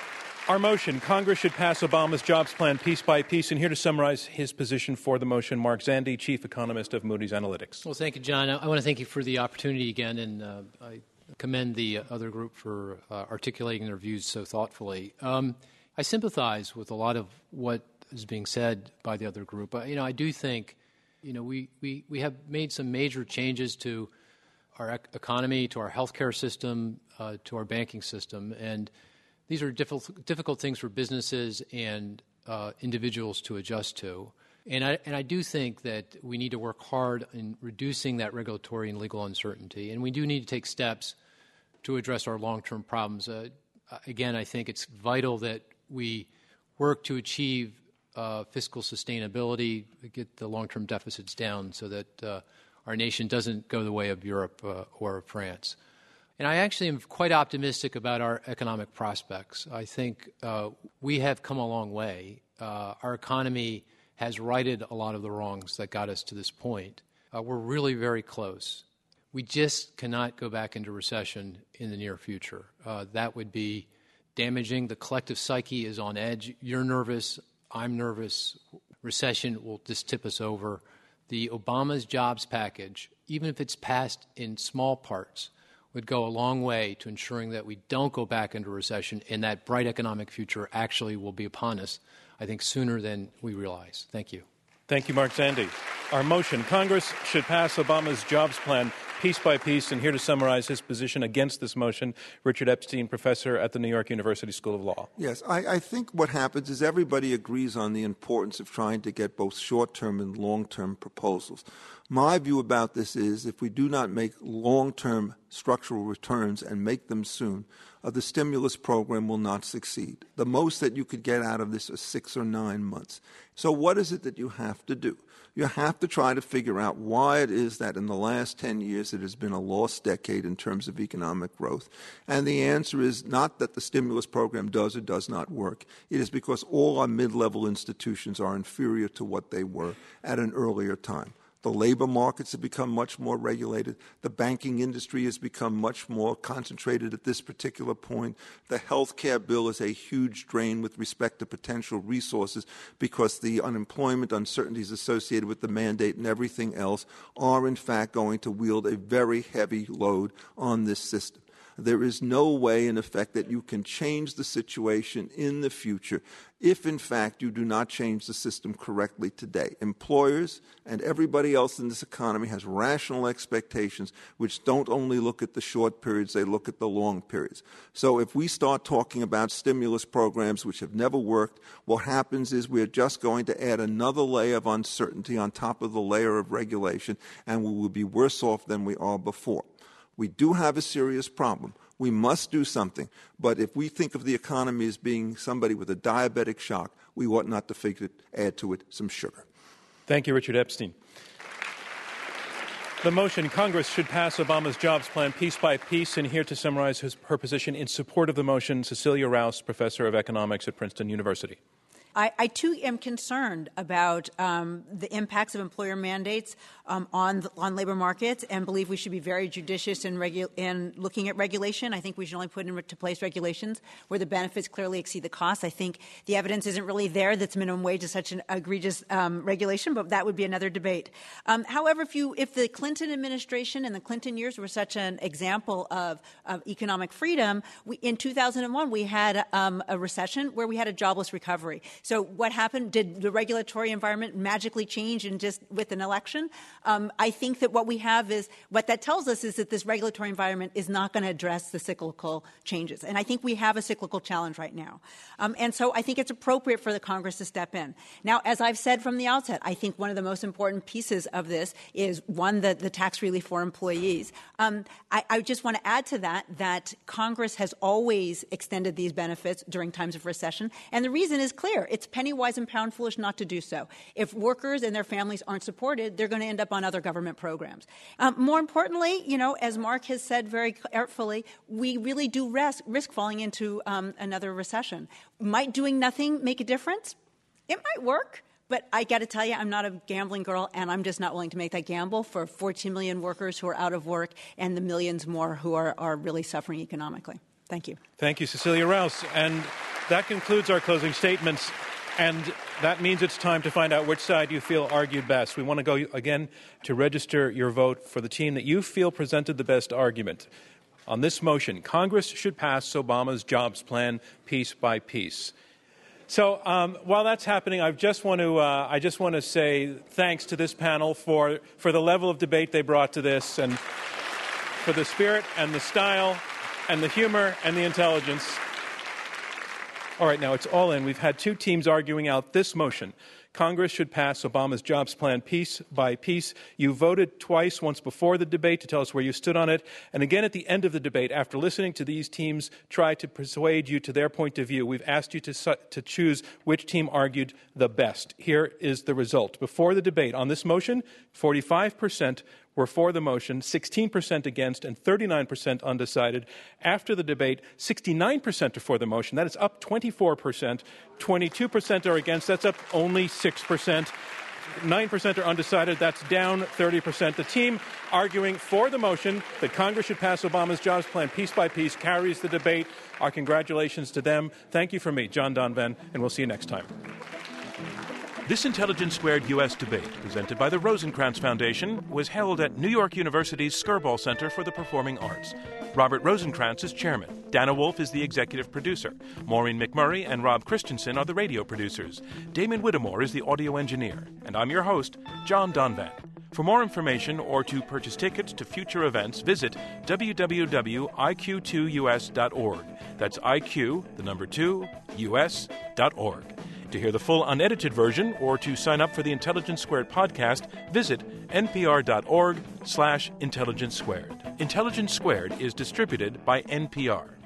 Our motion, Congress should pass Obama's jobs plan piece by piece. And here to summarize his position for the motion, Mark Zandi, chief economist of Moody's Analytics. Well, thank you, John. I want to thank you for the opportunity again, and uh, I commend the other group for uh, articulating their views so thoughtfully. Um, I sympathize with a lot of what is being said by the other group. Uh, you know, I do think, you know, we, we, we have made some major changes to our ec- economy, to our healthcare system, uh, to our banking system, and these are difficult, difficult things for businesses and uh, individuals to adjust to. And I, and I do think that we need to work hard in reducing that regulatory and legal uncertainty. And we do need to take steps to address our long-term problems. Uh, again, I think it's vital that we work to achieve uh, fiscal sustainability, get the long-term deficits down so that uh, our nation doesn't go the way of Europe uh, or France. And I actually am quite optimistic about our economic prospects. I think uh, we have come a long way. Uh, our economy has righted a lot of the wrongs that got us to this point. Uh, we're really very close. We just cannot go back into recession in the near future. Uh, that would be damaging. The collective psyche is on edge. You're nervous. I'm nervous. Recession will just tip us over. The Obama's jobs package, even if it's passed in small parts, would go a long way to ensuring that we don't go back into recession and that bright economic future actually will be upon us, I think, sooner than we realize. Thank you. Thank you, Mark Zandi. Our motion, Congress should pass Obama's jobs plan piece by piece. And here to summarize his position against this motion, Richard Epstein, professor at the New York University School of Law. Yes, I, I think what happens is everybody agrees on the importance of trying to get both short-term and long-term proposals. My view about this is if we do not make long-term structural returns and make them soon, uh, the stimulus program will not succeed. The most that you could get out of this is six or nine months. So what is it that you have to do? You have to try to figure out why it is that in the last ten years it has been a lost decade in terms of economic growth. And the answer is not that the stimulus program does or does not work. It is because all our mid-level institutions are inferior to what they were at an earlier time. The labor markets have become much more regulated. The banking industry has become much more concentrated at this particular point. The health care bill is a huge drain with respect to potential resources because the unemployment uncertainties associated with the mandate and everything else are, in fact, going to wield a very heavy load on this system. There is no way, in effect, that you can change the situation in the future if, in fact, you do not change the system correctly today. Employers and everybody else in this economy has rational expectations which don't only look at the short periods, they look at the long periods. So if we start talking about stimulus programs which have never worked, what happens is we're just going to add another layer of uncertainty on top of the layer of regulation, and we will be worse off than we are before. We do have a serious problem. We must do something. But if we think of the economy as being somebody with a diabetic shock, we ought not to figure, add to it some sugar. Thank you, Richard Epstein. The motion, Congress should pass Obama's jobs plan piece by piece. And here to summarize his, her position in support of the motion, Cecilia Rouse, professor of economics at Princeton University. I, I, too, am concerned about um, the impacts of employer mandates um, on the, on labor markets and believe we should be very judicious in, regu- in looking at regulation. I think we should only put into place regulations where the benefits clearly exceed the costs. I think the evidence isn't really there that minimum wage is such an egregious um, regulation, but that would be another debate. Um, however, if, you, if the Clinton administration and the Clinton years were such an example of, of economic freedom, we, in two thousand one we had um, a recession where we had a jobless recovery. So what happened? Did the regulatory environment magically change in just with an election? Um, I think that what we have is what that tells us is that this regulatory environment is not going to address the cyclical changes. And I think we have a cyclical challenge right now. Um, and so I think it's appropriate for the Congress to step in. Now, as I've said from the outset, I think one of the most important pieces of this is, one, the, the tax relief for employees. Um, I, I just want to add to that that Congress has always extended these benefits during times of recession. And the reason is clear. It's penny wise and pound foolish not to do so. If workers and their families aren't supported, they're going to end up on other government programs. Um, more importantly, you know, as Mark has said very artfully, we really do risk, risk falling into um, another recession. Might doing nothing make a difference? It might work. But I got to tell you, I'm not a gambling girl, and I'm just not willing to make that gamble for fourteen million workers who are out of work and the millions more who are, are really suffering economically. Thank you. Thank you, Cecilia Rouse. And that concludes our closing statements. And that means it's time to find out which side you feel argued best. We want to go again to register your vote for the team that you feel presented the best argument. On this motion, Congress should pass Obama's jobs plan piece by piece. So um, while that's happening, I just want to uh, I just want to say thanks to this panel for for the level of debate they brought to this, and for the spirit and the style and the humor and the intelligence. All right, now it's all in. We've had two teams arguing out this motion. Congress should pass Obama's jobs plan piece by piece. You voted twice, once before the debate to tell us where you stood on it, and again at the end of the debate, after listening to these teams try to persuade you to their point of view. We've asked you to, su- to choose which team argued the best. Here is the result. Before the debate on this motion, forty-five percent were for the motion, sixteen percent against, and thirty-nine percent undecided. After the debate, sixty-nine percent are for the motion. That is up twenty-four percent. twenty-two percent are against. That's up only six percent. nine percent are undecided. That's down thirty percent. The team arguing for the motion that Congress should pass Obama's jobs plan piece by piece carries the debate. Our congratulations to them. Thank you from me, John Donvan, and we'll see you next time. This Intelligence Squared U S debate, presented by the Rosencrantz Foundation, was held at New York University's Skirball Center for the Performing Arts. Robert Rosencrantz is chairman. Dana Wolf is the executive producer. Maureen McMurray and Rob Christensen are the radio producers. Damon Whittemore is the audio engineer. And I'm your host, John Donvan. For more information or to purchase tickets to future events, visit w w w dot i q two u s dot org. That's I Q, the number two, U S dot org. To hear the full unedited version or to sign up for the Intelligence Squared podcast, visit npr.org slash intelligence squared. Intelligence Squared is distributed by N P R.